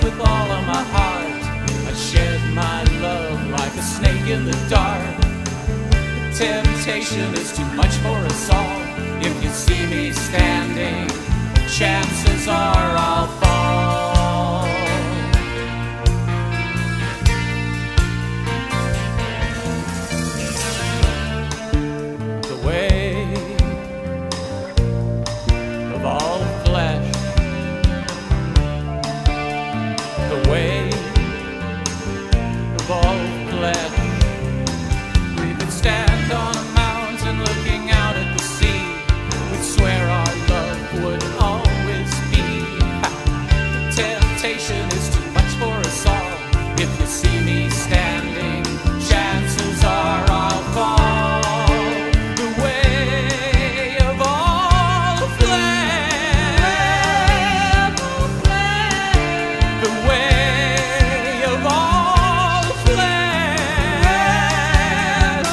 with all of my heart. I shed my love like a snake in the dark. Temptation is too much for us all. If you see me standing, chances are I'll fall. The way of all flesh, the way of all flesh. We could stand on a mountain looking out at the sea. We'd swear our love would always be. The temptation is too much for us all. If you see me standing, chances are I'll fall. The way of all flesh, the way of all flesh.